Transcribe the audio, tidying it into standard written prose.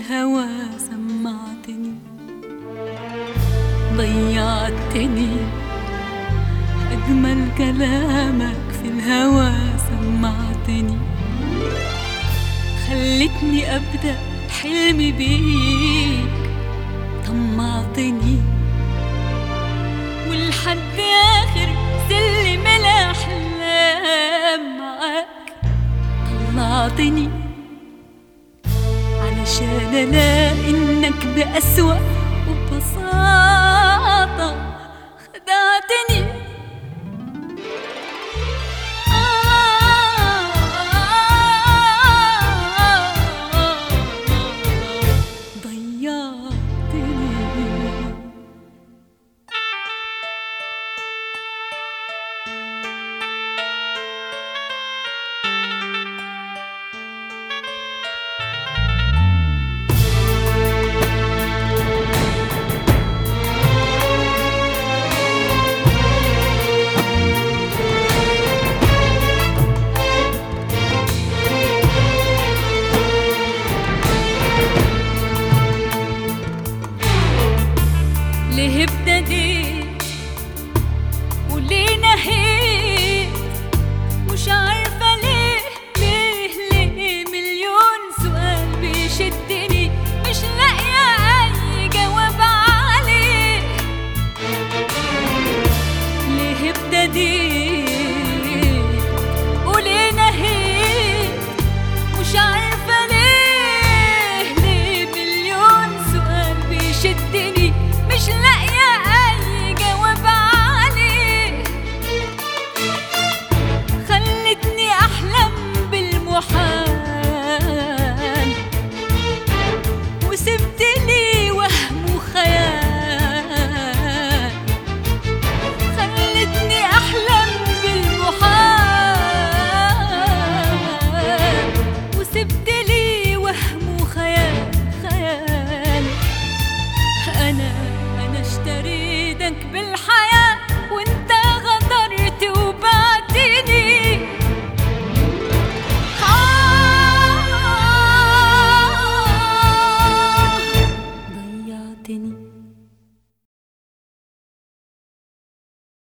الهوى سمعتني، ضيعتني أجمل كلامك في الهوى سمعتني، خلتني أبدأ حلمي بيك، طمعتني ولحد آخر سلم الأحلام معاك طلعتني، علشان ألاقي إنك بأسوأ وببساطة خدعتني. ليه ابتديت وليه نهيت، مش عارفة ليه مليون سؤال بيشدني، مش لاقية أي جواب عليه. ليه ابتديت